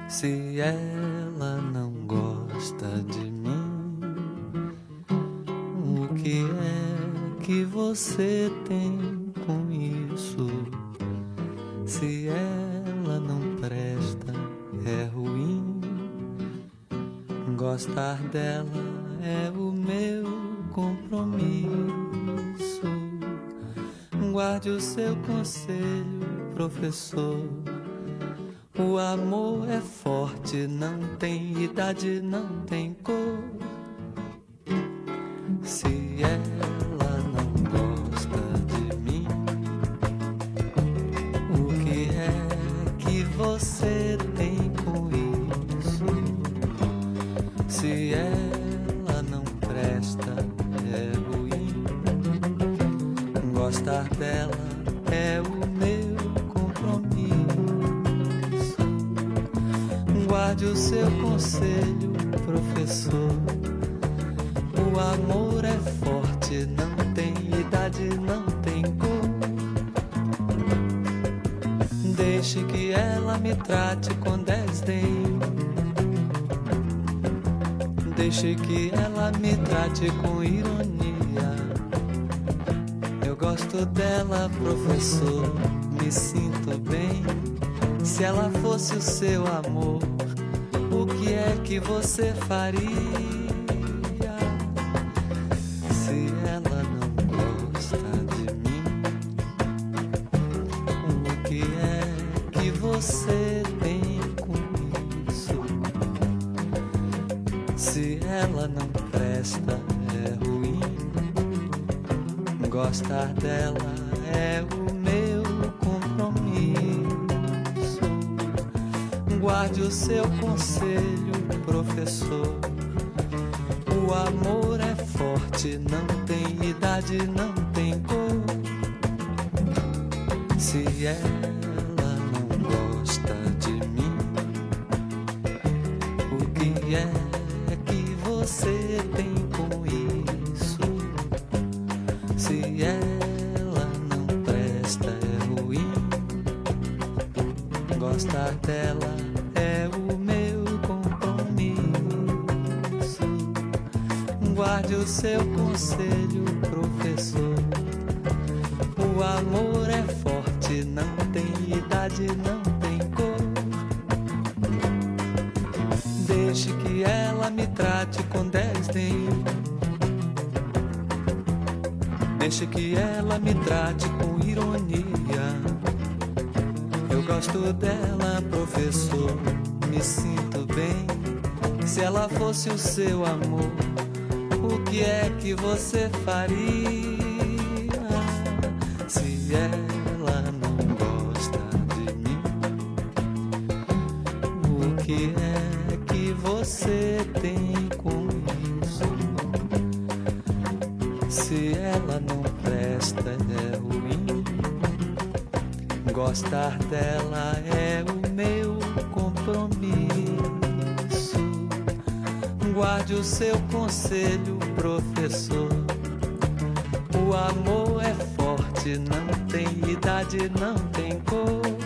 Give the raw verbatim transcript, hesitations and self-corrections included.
Se ela não gosta de mim, o que é que você tem com isso? Se ela não presta, é ruim. Gostar dela é o meu compromisso. Guarde o seu conselho, professor. O amor é forte, não tem idade, não tem cor. Se ela não gosta de mim, o que é que você tem com isso? Se ela não presta, é ruim. Gostar dela é o meu compromisso. Guarde o seu conselho, professor. O amor é forte, não tem idade, não tem cor. Deixe que ela me trate com desdém. Deixe que ela me trate com ironia. Eu gosto dela, professor, me sinto bem. Se ela fosse o seu amor, o que é que você faria? Se ela não gosta de mim, o que é que você tem com isso? Se ela não presta, é ruim. Gostar dela é o meu compromisso. Guarde o seu conselho, professor. O amor é forte, não tem idade, não tem cor. Se ela não gosta de mim, o que é que você tem com isso? Se ela não presta, é ruim. Gostar dela é o meu compromisso. Guarde o seu conselho, professor. O amor é forte, não tem idade, não tem cor. Deixe que ela me trate com desdém. Deixe que ela me trate com ironia. Eu gosto dela, professor, me sinto bem. Se ela fosse o seu amor, o que é que você faria? Se ela não gosta de mim, o que é que você tem com isso? Se ela não presta, é ruim. Gostar dela é o meu compromisso. Guarde o seu conselho, professor. O amor é forte, não tem idade, não tem cor.